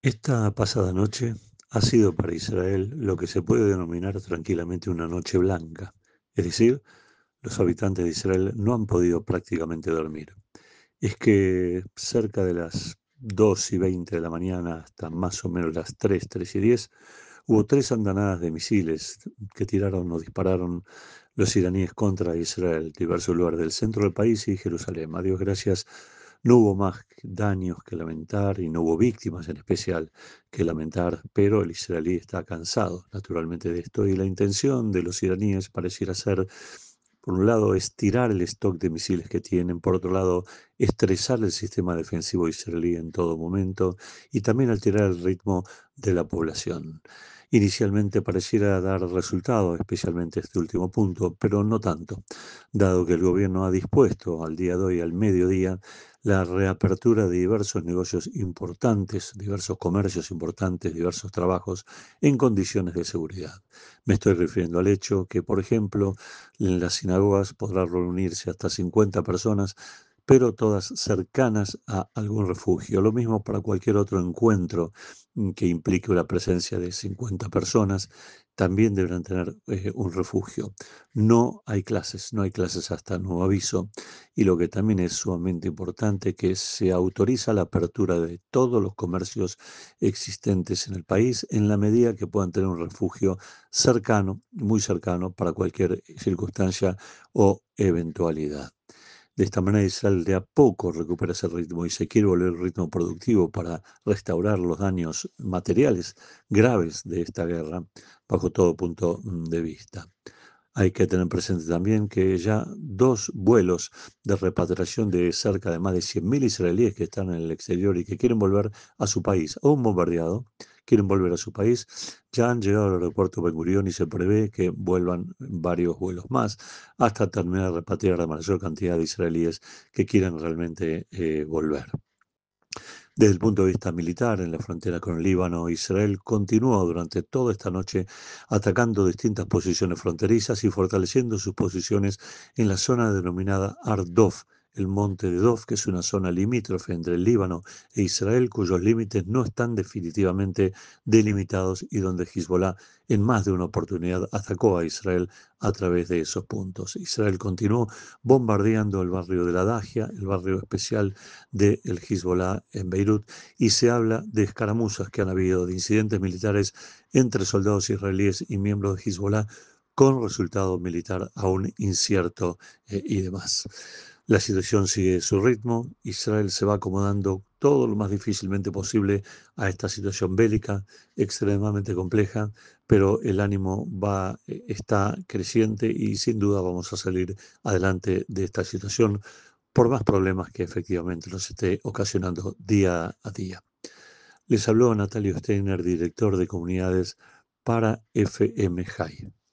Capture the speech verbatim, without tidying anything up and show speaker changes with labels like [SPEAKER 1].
[SPEAKER 1] Esta pasada noche ha sido para Israel lo que se puede denominar tranquilamente una noche blanca, es decir, los habitantes de Israel no han podido prácticamente dormir. Es que cerca de las dos y veinte de la mañana hasta más o menos las tres, tres y diez, hubo tres andanadas de misiles que tiraron o dispararon los iraníes contra Israel, diversos lugares del centro del país y Jerusalén. A Dios gracias, no hubo más daños que lamentar y no hubo víctimas en especial que lamentar, pero el israelí está cansado naturalmente de esto y la intención de los iraníes pareciera ser, por un lado, estirar el stock de misiles que tienen, por otro lado, estresar el sistema defensivo israelí en todo momento y también alterar el ritmo de la población. Inicialmente pareciera dar resultado, especialmente este último punto, pero no tanto, dado que el gobierno ha dispuesto al día de hoy, al mediodía, la reapertura de diversos negocios importantes, diversos comercios importantes, diversos trabajos en condiciones de seguridad. Me estoy refiriendo al hecho que, por ejemplo, en las sinagogas podrán reunirse hasta cincuenta personas, pero todas cercanas a algún refugio. Lo mismo para cualquier otro encuentro mm, que implique la presencia de cincuenta personas, también deberán tener eh, un refugio. No hay clases, no hay clases hasta nuevo aviso. Y lo que también es sumamente importante, que se autoriza la apertura de todos los comercios existentes en el país en la medida que puedan tener un refugio cercano, muy cercano para cualquier circunstancia o eventualidad. De esta manera Israel de a poco recupera ese ritmo y se quiere volver al ritmo productivo para restaurar los daños materiales graves de esta guerra bajo todo punto mm, de vista. Hay que tener presente también que ya dos vuelos de repatriación de cerca de más de cien mil israelíes que están en el exterior y que quieren volver a su país, aún bombardeado, quieren volver a su país, ya han llegado al aeropuerto Ben Gurión y se prevé que vuelvan varios vuelos más hasta terminar de repatriar a la mayor cantidad de israelíes que quieran realmente eh, volver. Desde el punto de vista militar, en la frontera con el Líbano, Israel continuó durante toda esta noche atacando distintas posiciones fronterizas y fortaleciendo sus posiciones en la zona denominada Ardov, el monte de Dov, que es una zona limítrofe entre el Líbano e Israel, cuyos límites no están definitivamente delimitados y donde Hezbollah en más de una oportunidad atacó a Israel a través de esos puntos. Israel continuó bombardeando el barrio de la Dagia, el barrio especial del Hezbollah en Beirut, y se habla de escaramuzas que han habido, de incidentes militares entre soldados israelíes y miembros de Hezbollah, con resultado militar aún incierto eh, y demás. La situación sigue su ritmo, Israel se va acomodando todo lo más difícilmente posible a esta situación bélica extremadamente compleja, pero el ánimo va, eh, está creciente y sin duda vamos a salir adelante de esta situación por más problemas que efectivamente nos esté ocasionando día a día. Les habló Natalio Steiner, director de comunidades para F M High.